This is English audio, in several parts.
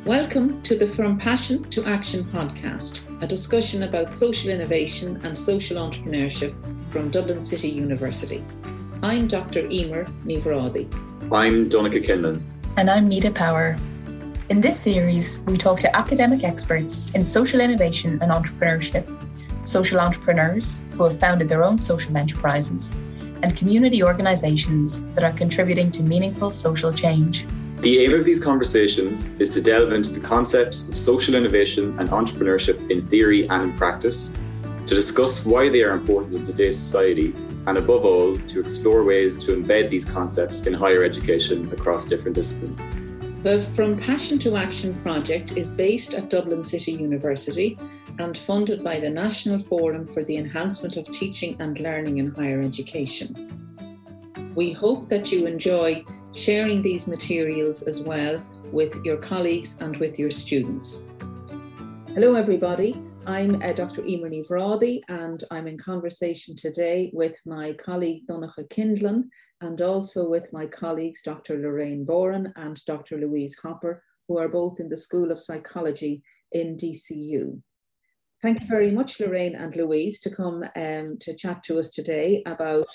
Welcome to the From Passion to Action podcast, a discussion about social innovation and social entrepreneurship from Dublin City University. I'm Dr. Emer Nivradi. I'm Donncha Kinlan. And I'm Mita Power. In this series, we talk to academic experts in social innovation and entrepreneurship, social entrepreneurs who have founded their own social enterprises, and community organisations that are contributing to meaningful social change. The aim of these conversations is to delve into the concepts of social innovation and entrepreneurship in theory and in practice, to discuss why they are important in today's society, and above all, to explore ways to embed these concepts in higher education across different disciplines. The From Passion to Action project is based at Dublin City University and funded by the National Forum for the Enhancement of Teaching and Learning in Higher Education. We hope that you enjoy sharing these materials as well with your colleagues and with your students. Hello everybody, I'm Dr. Emer Nivradi and I'm in conversation today with my colleague Donncha Kinlan and also with my colleagues Dr. Lorraine Boren and Dr. Louise Hopper, who are both in the School of Psychology in DCU. Thank you very much, Lorraine and Louise, to come to chat to us today about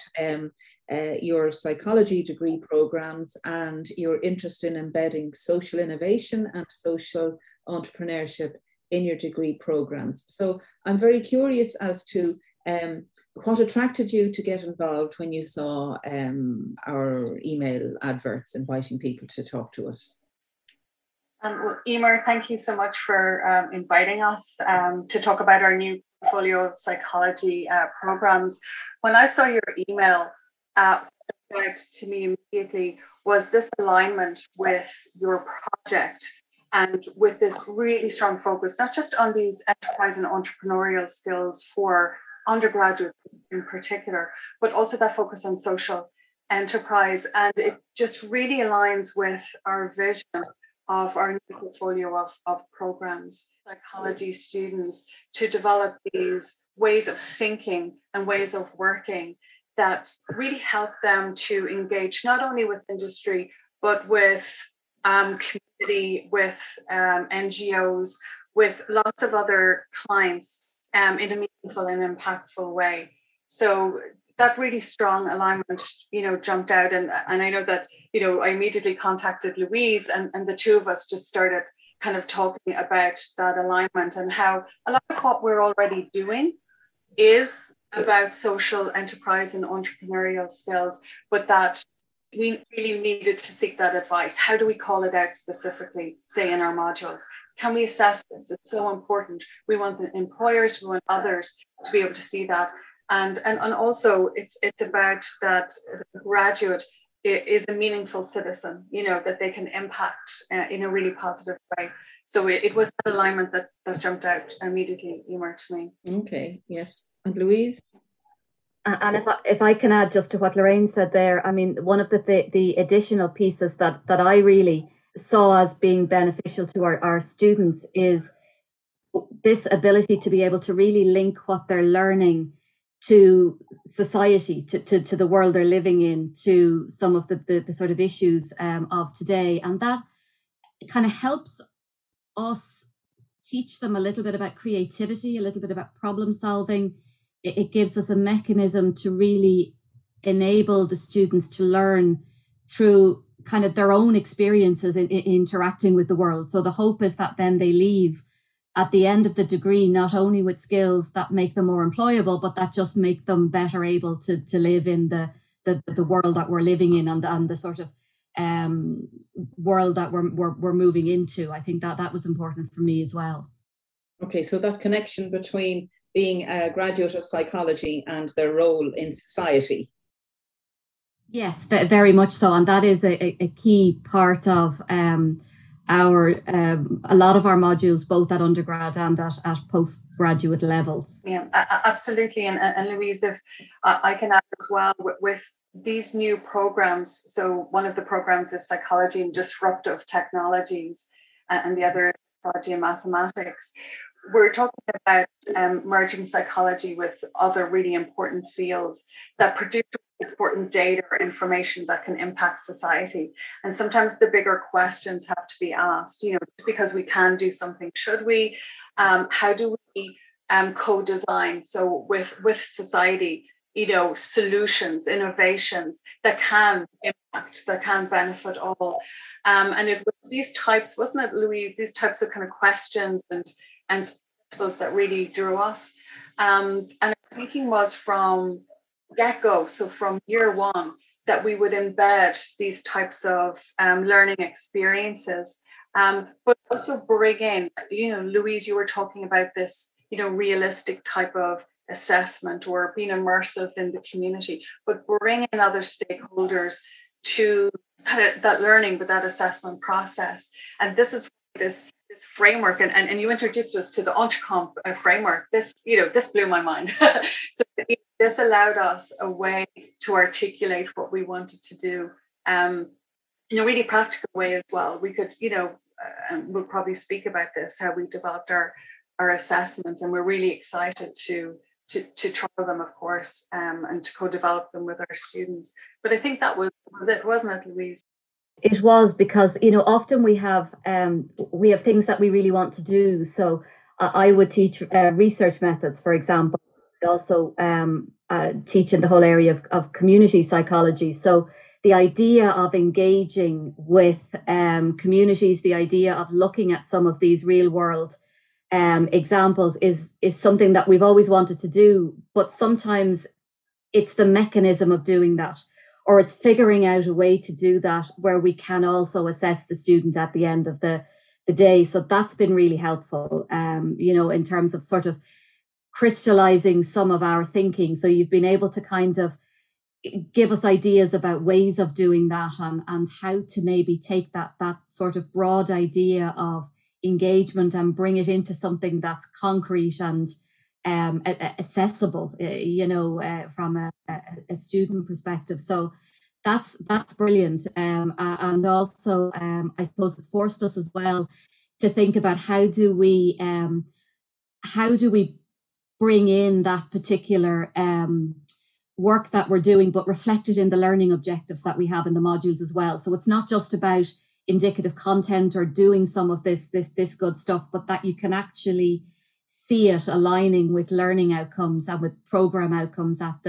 your psychology degree programs and your interest in embedding social innovation and social entrepreneurship in your degree programs. So I'm very curious as to what attracted you to get involved when you saw our email adverts inviting people to talk to us. Well, Emer, thank you so much for inviting us to talk about our new portfolio of psychology programs. When I saw your email, what attracted to me immediately was this alignment with your project and with this really strong focus, not just on these enterprise and entrepreneurial skills for undergraduates in particular, but also that focus on social enterprise. And it just really aligns with our vision of our new portfolio of programs, psychology students, to develop these ways of thinking and ways of working that really help them to engage not only with industry, but with community, with NGOs, with lots of other clients in a meaningful and impactful way. So that really strong alignment, jumped out. And I know that, I immediately contacted Louise and the two of us just started kind of talking about that alignment and how a lot of what we're already doing is about social enterprise and entrepreneurial skills, but that we really needed to seek that advice. How do we call it out specifically, say in our modules? Can we assess this? It's so important. We want the employers, we want others to be able to see that. And also it's about that the graduate is a meaningful citizen, that they can impact in a really positive way. So it was that alignment that jumped out immediately, Emer, to me. Okay, yes. And Louise? And if I can add just to what Lorraine said there, I mean, one of the additional pieces that I really saw as being beneficial to our students is this ability to be able to really link what they're learning to society, to the world they're living in, to some of the sort of issues of today. And that kind of helps us teach them a little bit about creativity, a little bit about problem solving. It gives us a mechanism to really enable the students to learn through kind of their own experiences in interacting with the world. So the hope is that then they leave at the end of the degree, not only with skills that make them more employable, but that just make them better able to live in the world that we're living in and the sort of world that we're moving into. I think that was important for me as well. Okay, so that connection between being a graduate of psychology and their role in society. Yes, very much so. And that is a key part of a lot of our modules, both at undergrad and at postgraduate levels. Yeah, absolutely. And Louise, if I can add as well with these new programs. So one of the programs is psychology and disruptive technologies, and the other is psychology and mathematics. We're talking about merging psychology with other really important fields that produce important data or information that can impact society. And sometimes the bigger questions have to be asked, just because we can do something, should we? How do we co-design? So with society, solutions, innovations that can impact, that can benefit all. And it was these types, wasn't it, Louise, these types of kind of questions and principles that really drew us. And our thinking was from get-go, so from year one, that we would embed these types of learning experiences, but also bring in, Louise, you were talking about this, realistic type of assessment or being immersive in the community, but bring in other stakeholders to that learning, but that assessment process. And this is this framework, and you introduced us to the EntreComp framework. This blew my mind. So this allowed us a way to articulate what we wanted to do in a really practical way as well. We could, and we'll probably speak about this, how we developed our assessments, and we're really excited to trial them, of course, and to co-develop them with our students. But I think that was it, wasn't it, Louise? It was, because often we have things that we really want to do. So I would teach research methods, for example. I also teach in the whole area of community psychology. So the idea of engaging with communities, the idea of looking at some of these real world examples is something that we've always wanted to do, but sometimes it's the mechanism of doing that, or it's figuring out a way to do that where we can also assess the student at the end of the day. So that's been really helpful, in terms of sort of crystallizing some of our thinking. So you've been able to kind of give us ideas about ways of doing that, and how to maybe take that sort of broad idea of engagement and bring it into something that's concrete and accessible, from a student perspective. So that's brilliant. And also, I suppose it's forced us as well to think about how do we bring in that particular work that we're doing, but reflected in the learning objectives that we have in the modules as well. So it's not just about indicative content or doing some of this good stuff, but that you can actually see it aligning with learning outcomes and with program outcomes at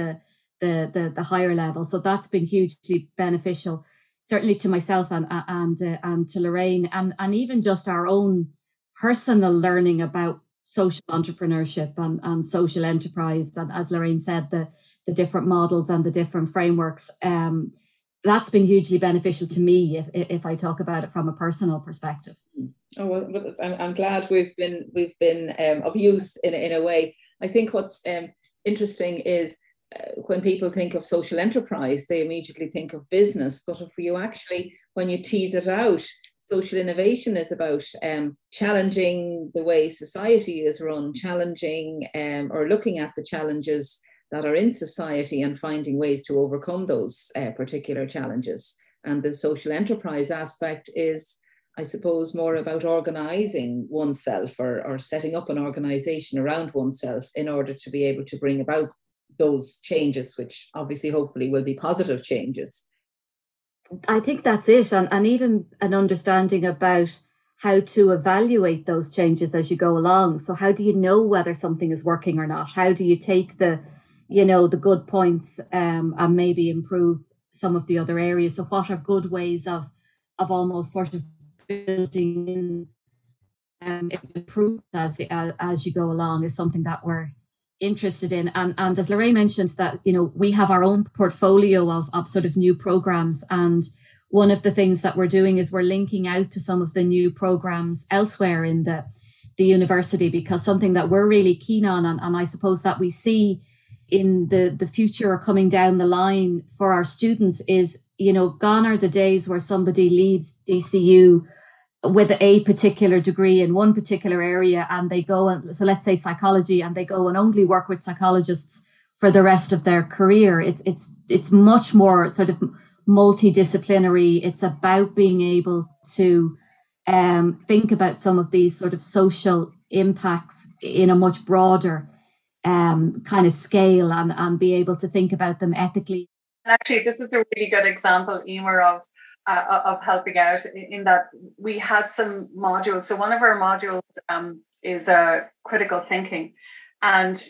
the higher level. So that's been hugely beneficial, certainly to myself and to Lorraine, and even just our own personal learning about social entrepreneurship and social enterprise. And as Lorraine said, the different models and the different frameworks. That's been hugely beneficial to me if I talk about it from a personal perspective. Oh, well, I'm glad we've been of use in a way. I think what's interesting is when people think of social enterprise, they immediately think of business. But if you actually, when you tease it out, social innovation is about challenging the way society is run, challenging or looking at the challenges that are in society and finding ways to overcome those particular challenges. And the social enterprise aspect is, I suppose, more about organizing oneself or setting up an organization around oneself in order to be able to bring about those changes, which obviously hopefully will be positive changes. I think that's it. And even an understanding about how to evaluate those changes as you go along. So how do you know whether something is working or not? How do you take the good points and maybe improve some of the other areas? So what are good ways of almost sort of building in improvements as you go along is something that we're interested in. And as Lorraine mentioned, that we have our own portfolio of sort of new programs, and one of the things that we're doing is we're linking out to some of the new programs elsewhere in the university, because something that we're really keen on, and I suppose that we see in the future or coming down the line for our students is, gone are the days where somebody leaves DCU with a particular degree in one particular area and they go and, so let's say psychology, and they go and only work with psychologists for the rest of their career. It's much more sort of multidisciplinary. It's about being able to think about some of these sort of social impacts in a much broader kind of scale and be able to think about them ethically. Actually, this is a really good example, Emer, of helping out in that we had some modules. So one of our modules is critical thinking, and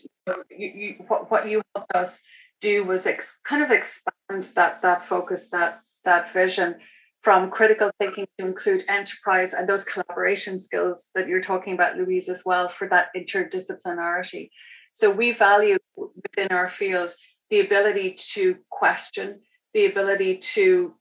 what you helped us do was kind of expand that focus, that vision from critical thinking to include enterprise and those collaboration skills that you're talking about, Louise, as well, for that interdisciplinarity. So we value within our field the ability to question, the ability to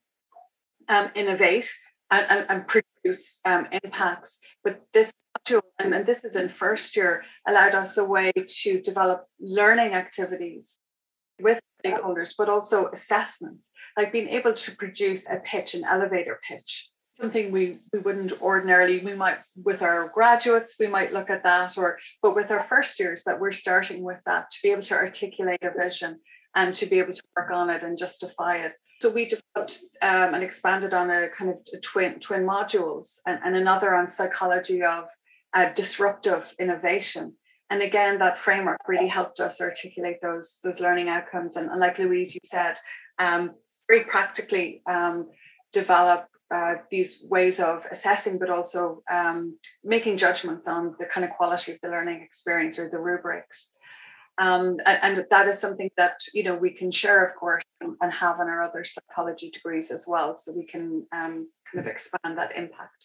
innovate and produce impacts. But this module, and this is in first year, allowed us a way to develop learning activities with stakeholders, but also assessments, like being able to produce a pitch, an elevator pitch, something we wouldn't ordinarily, we might, with our graduates, we might look at that, but with our first years that we're starting with that, to be able to articulate a vision and to be able to work on it and justify it. So we developed and expanded on a kind of twin modules and another on psychology of disruptive innovation. And again, that framework really helped us articulate those learning outcomes. And like Louise, you said, very practically develop these ways of assessing, but also making judgments on the kind of quality of the learning experience or the rubrics. And that is something that, we can share, of course, and have in our other psychology degrees as well. So we can kind of expand that impact.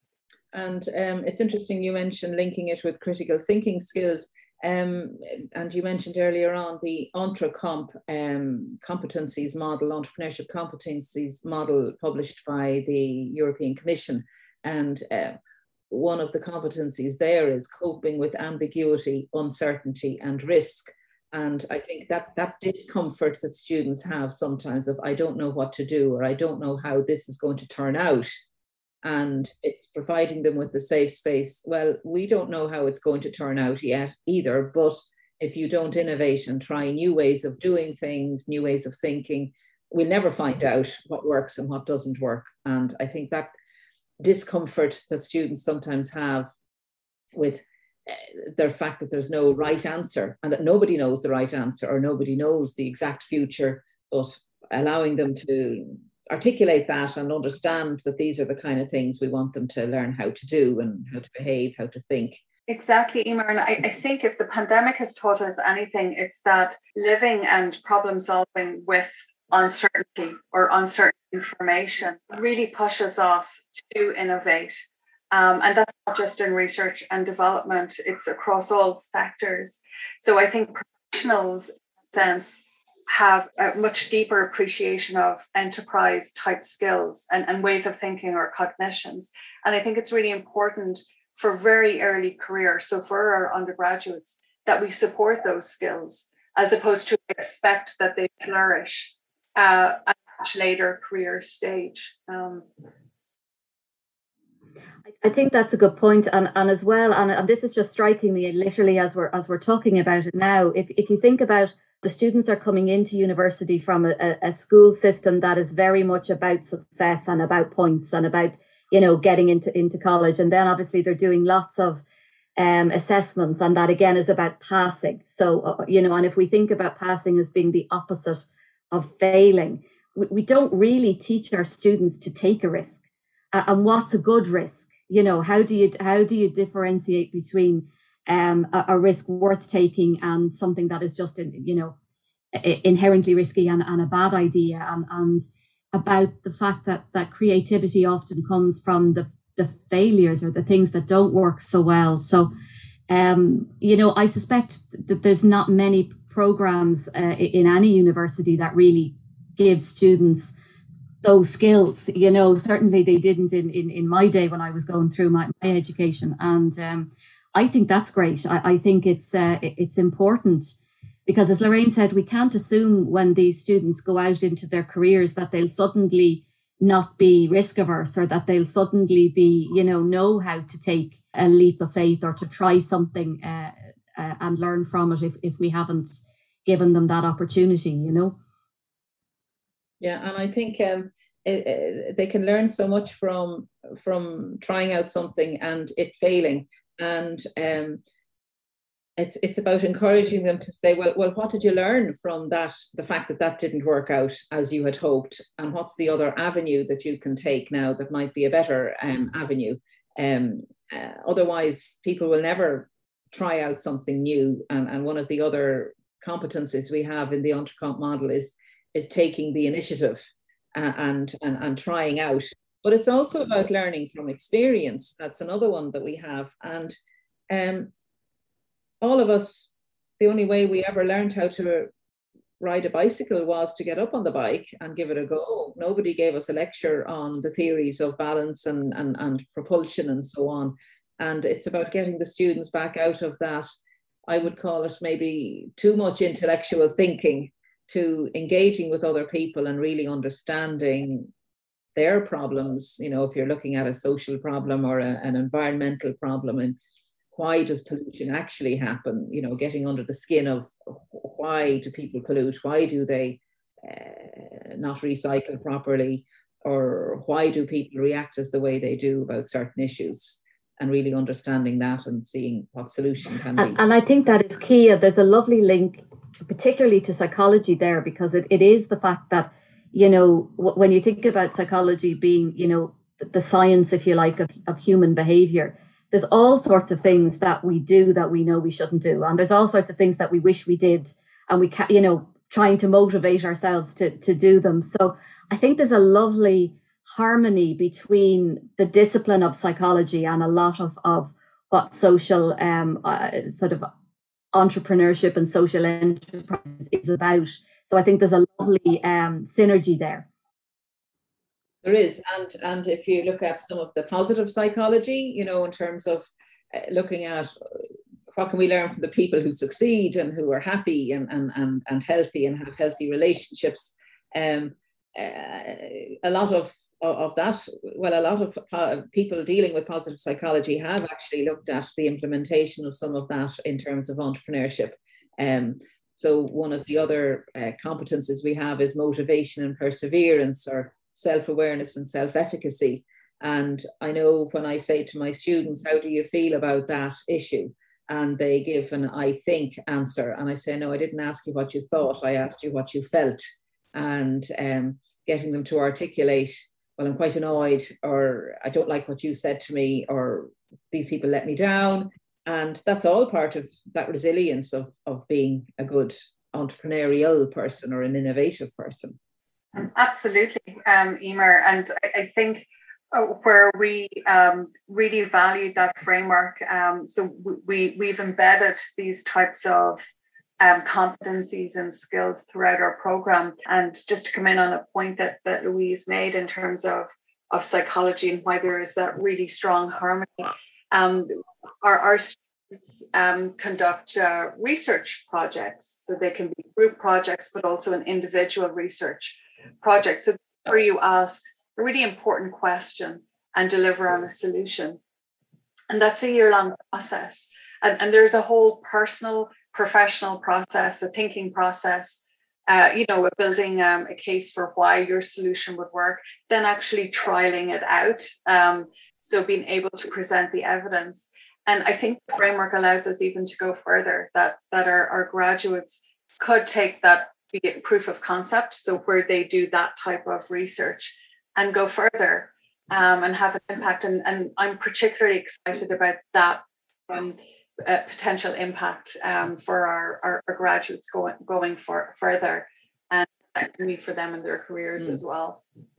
And it's interesting you mentioned linking it with critical thinking skills. And you mentioned earlier on the EntreComp competencies model, entrepreneurship competencies model published by the European Commission. And one of the competencies there is coping with ambiguity, uncertainty, and risk. And I think that discomfort that students have sometimes of, I don't know what to do, or I don't know how this is going to turn out. And it's providing them with the safe space. Well, we don't know how it's going to turn out yet either, but if you don't innovate and try new ways of doing things, new ways of thinking, we'll never find out what works and what doesn't work. And I think that discomfort that students sometimes have with their fact that there's no right answer and that nobody knows the right answer or nobody knows the exact future, but allowing them to articulate that and understand that these are the kind of things we want them to learn how to do and how to behave, how to think. Exactly, Emer. And I think if the pandemic has taught us anything, it's that living and problem solving with uncertainty or uncertain information really pushes us to innovate. And that's not just in research and development, it's across all sectors. So I think professionals, in a sense, have a much deeper appreciation of enterprise type skills and ways of thinking or cognitions. And I think it's really important for very early career, so for our undergraduates, that we support those skills as opposed to expect that they flourish at a much later career stage. I think that's a good point, and as well, and this is just striking me literally as we're talking about it now. If you think about the students are coming into university from a school system that is very much about success and about points and about, getting into college. And then obviously they're doing lots of assessments, and that again is about passing. So, and if we think about passing as being the opposite of failing, we don't really teach our students to take a risk. And what's a good risk? How do you differentiate between a risk worth taking and something that is just, inherently risky and a bad idea, and about the fact that creativity often comes from the failures or the things that don't work so well. So, I suspect that there's not many programs in any university that really give students those skills. Certainly they didn't in my day when I was going through my education. And I think that's great. I think it's important because, as Lorraine said, we can't assume when these students go out into their careers that they'll suddenly not be risk averse or that they'll suddenly be, know how to take a leap of faith or to try something and learn from it if we haven't given them that opportunity, Yeah, and I think they can learn so much from trying out something and it failing. And it's about encouraging them to say, well, what did you learn from that? The fact that that didn't work out as you had hoped, and what's the other avenue that you can take now that might be a better avenue? Otherwise, people will never try out something new. And one of the other competencies we have in the Entrecomp model is taking the initiative and trying out. But it's also about learning from experience. That's another one that we have. And all of us, the only way we ever learned how to ride a bicycle was to get up on the bike and give it a go. Nobody gave us a lecture on the theories of balance and propulsion and so on. And it's about getting the students back out of that, I would call it maybe too much intellectual thinking, to engaging with other people and really understanding their problems. You know, if you're looking at a social problem or an environmental problem, and why does pollution actually happen? You know, getting under the skin of why do people pollute? Why do they not recycle properly? Or why do people react as the way they do about certain issues? And really understanding that and seeing what solution can be. And I think that is key. There's a lovely link, particularly to psychology there, because it is the fact that, you know, when you think about psychology being, you know, the science, if you like, of human behavior, there's all sorts of things that we do that we know we shouldn't do. And there's all sorts of things that we wish we did. And we can't, you know, trying to motivate ourselves to do them. So I think there's a lovely harmony between the discipline of psychology and a lot of what social sort of entrepreneurship and social enterprise is about. So I think there's a lovely synergy there. There is, and if you look at some of the positive psychology, you know, in terms of looking at what can we learn from the people who succeed and who are happy and healthy and have healthy relationships, a lot of that, well, a lot of people dealing with positive psychology have actually looked at the implementation of some of that in terms of entrepreneurship. So one of the other competences we have is motivation and perseverance, or self-awareness and self-efficacy. And I know when I say to my students, how do you feel about that issue? And they give an I think answer. And I say, no, I didn't ask you what you thought. I asked you what you felt. And getting them to articulate, well, I'm quite annoyed, or I don't like what you said to me, or these people let me down. And that's all part of that resilience of being a good entrepreneurial person or an innovative person. Absolutely, Emer. And I think where we really value that framework, so we've embedded these types of competencies and skills throughout our program. And just to come in on a point that Louise made in terms of psychology and why there is that really strong harmony, our students conduct research projects. So they can be group projects, but also an individual research project. So where you ask a really important question and deliver on a solution. And that's a year-long process. And there's a whole personal, professional process, a thinking process, building a case for why your solution would work, then actually trialing it out. So being able to present the evidence. And I think the framework allows us even to go further, that our graduates could take that proof of concept, so where they do that type of research, and go further and have an impact. And I'm particularly excited about that potential impact for our graduates going further, and need for them in their careers as well.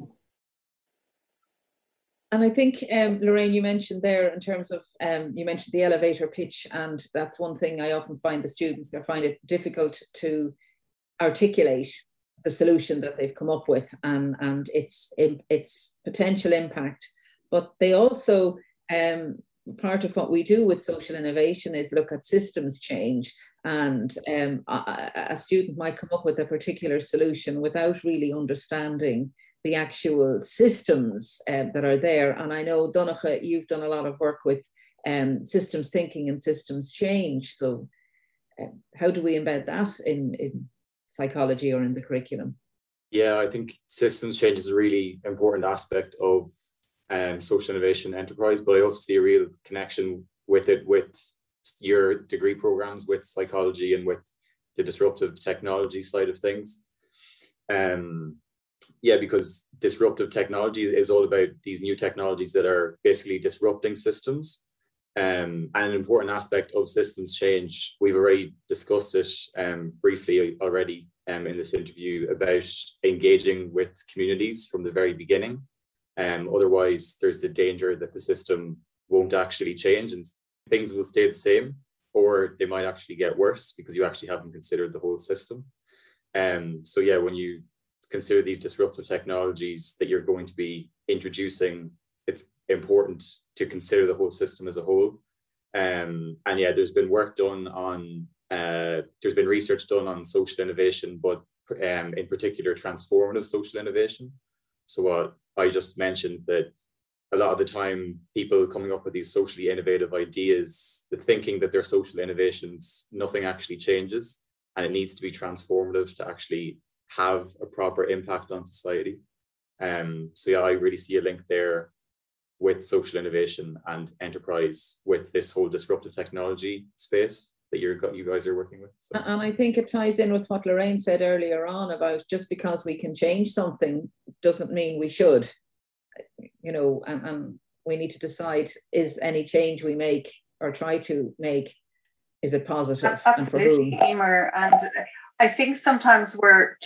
And I think, Lorraine, you mentioned there in terms of, you mentioned the elevator pitch, and that's one thing I often find the students, I find it difficult to articulate the solution that they've come up with and its potential impact. But they also, part of what we do with social innovation is look at systems change. And a student might come up with a particular solution without really understanding the actual systems that are there. And I know, Donncha, you've done a lot of work with systems thinking and systems change. So how do we embed that in psychology or in the curriculum? Yeah, I think systems change is a really important aspect of social innovation enterprise, but I also see a real connection with it with your degree programs with psychology and with the disruptive technology side of things. Yeah, because disruptive technology is all about these new technologies that are basically disrupting systems. And an important aspect of systems change, we've already discussed it briefly already in this interview, about engaging with communities from the very beginning. Otherwise, there's the danger that the system won't actually change and things will stay the same, or they might actually get worse because you actually haven't considered the whole system. So yeah, when you consider these disruptive technologies that you're going to be introducing, it's important to consider the whole system as a whole. And yeah, there's been work done on, there's been research done on social innovation, but in particular transformative social innovation. So what I just mentioned, that a lot of the time people coming up with these socially innovative ideas, the thinking that they're social innovations, nothing actually changes, and it needs to be transformative to actually have a proper impact on society. So yeah, I really see a link there with social innovation and enterprise with this whole disruptive technology space that you guys are working with. So. And I think it ties in with what Lorraine said earlier on about just because we can change something doesn't mean we should, you know, and we need to decide, is any change we make or try to make, is it positive? Absolutely, and for whom? Emer. And I think sometimes we're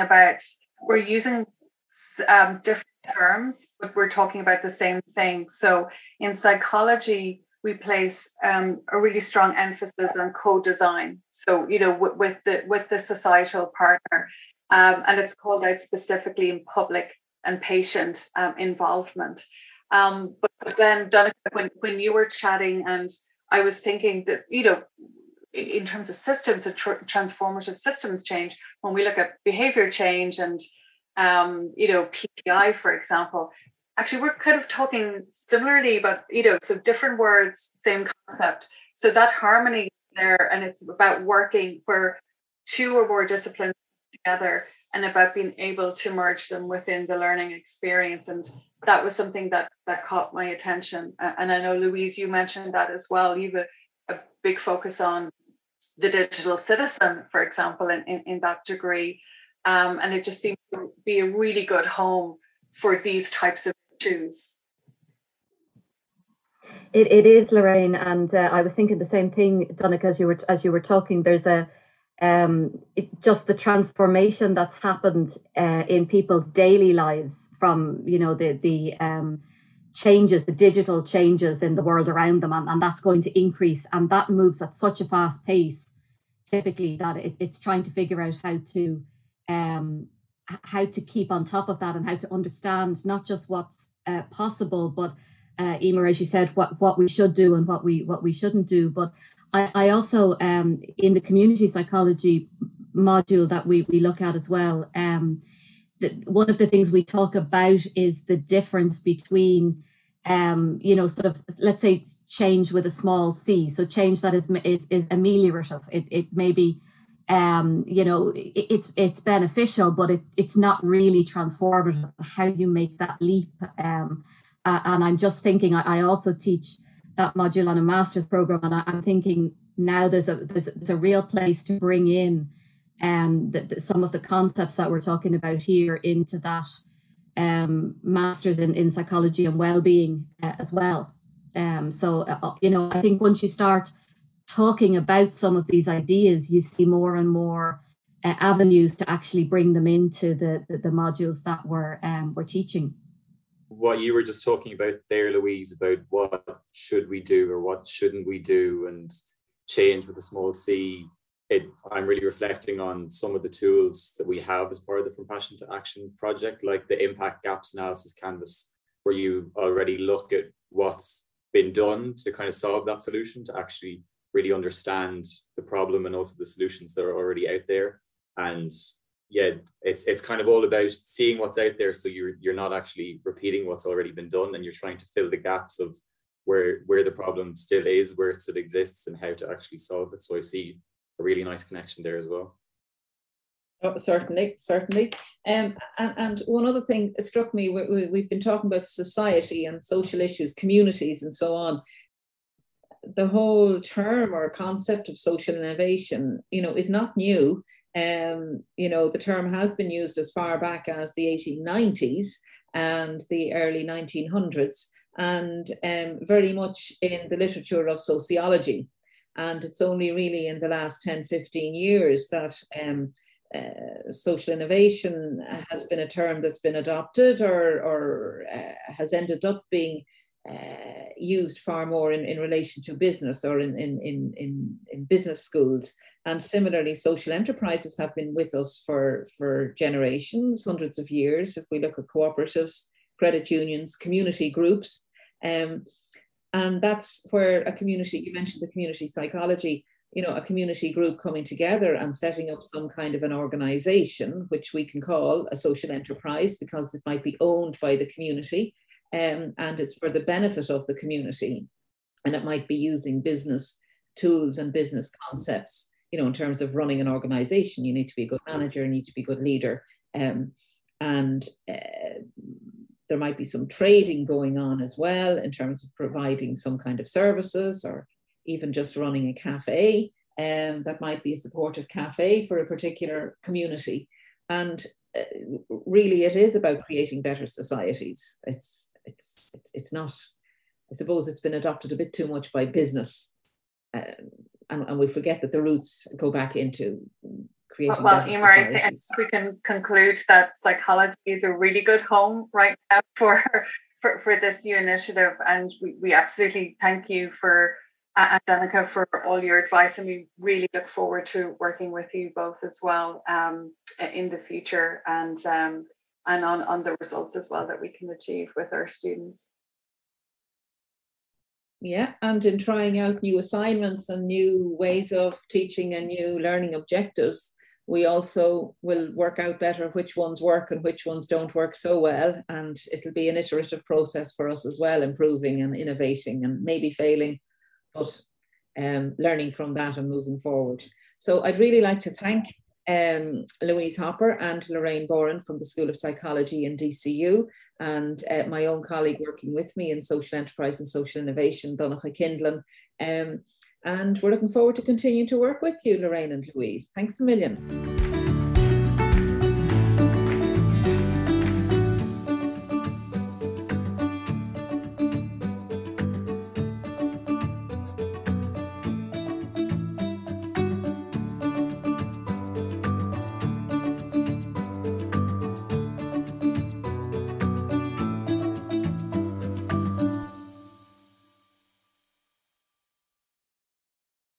using different terms, but we're talking about the same thing. So in psychology, we place a really strong emphasis on co-design. So, you know, with the societal partner, and it's called out specifically in public and patient involvement. But then, Donncha, when you were chatting, and I was thinking that, you know, in terms of systems, of transformative systems change, when we look at behavior change and, you know, PPI, for example, actually, we're kind of talking similarly, but, you know, so different words, same concept. So that harmony there, and it's about working where two or more disciplines together and about being able to merge them within the learning experience. And that was something that caught my attention. And I know, Louise, you mentioned that as well. You have a big focus on the digital citizen, for example, in that degree. And it just seems to be a really good home for these types of issues. It is, Lorraine, and I was thinking the same thing, Donncha, as you were talking. There's just the transformation that's happened in people's daily lives from, you know, the changes, the digital changes in the world around them, and that's going to increase, and that moves at such a fast pace, typically, that it's trying to figure out how to keep on top of that and how to understand not just what's possible, but Emer, as you said, what we should do and what we shouldn't do. But I also in the community psychology module that we look at as well, one of the things we talk about is the difference between you know, sort of, let's say, change with a small c. So change that is ameliorative. It may be you know, it's beneficial, but it's not really transformative. How you make that leap. And I'm just thinking, I also teach that module on a master's program, and I'm thinking now there's a real place to bring in some of the concepts that we're talking about here into that master's in psychology and well-being as well. So you know, I think once you start talking about some of these ideas, you see more and more avenues to actually bring them into the modules that we're teaching. What you were just talking about there, Louise, about what should we do or what shouldn't we do, and change with a small c, I'm really reflecting on some of the tools that we have as part of the From Passion to Action project, like the Impact Gaps Analysis Canvas, where you already look at what's been done to kind of solve that solution, to actually really understand the problem and also the solutions that are already out there. And yeah, it's kind of all about seeing what's out there, so you're not actually repeating what's already been done, and you're trying to fill the gaps of where the problem still is, where it still exists, and how to actually solve it. So I see a really nice connection there as well. Oh, certainly. And one other thing struck me, we've been talking about society and social issues, communities and so on. the whole term or concept of social innovation, is not new. The term has been used as far back as the 1890s and the early 1900s, and very much in the literature of sociology. And it's only really in the last 10, 15 years that social innovation has been a term that's been adopted or has ended up being used far more in relation to business or in business schools. And similarly, social enterprises have been with us for generations, hundreds of years. If we look at cooperatives, credit unions, community groups, and that's where a community, you mentioned the community psychology, a community group coming together and setting up some kind of an organization, which we can call a social enterprise because it might be owned by the community, and it's for the benefit of the community. And it might be using business tools and business concepts, in terms of running an organization. You need to be a good manager, you need to be a good leader. There might be some trading going on as well in terms of providing some kind of services or even just running a cafe. That might be a supportive cafe for a particular community. And really it is about creating better societies. It's not, I suppose it's been adopted a bit too much by business. And we forget that the roots go back into creating better Emer, societies. I think we can conclude that psychology is a really good home right now for this new initiative, and we absolutely thank you and Danica for all your advice, and we really look forward to working with you both as well in the future and on the results as well that we can achieve with our students. Yeah, and in trying out new assignments and new ways of teaching and new learning objectives, we also will work out better which ones work and which ones don't work so well. And it'll be an iterative process for us as well, improving and innovating and maybe failing, but learning from that and moving forward. So I'd really like to thank Louise Hopper and Lorraine Boren from the School of Psychology in DCU, and my own colleague working with me in social enterprise and social innovation, Donnacha Kindlin. And we're looking forward to continuing to work with you, Lorraine and Louise. Thanks a million.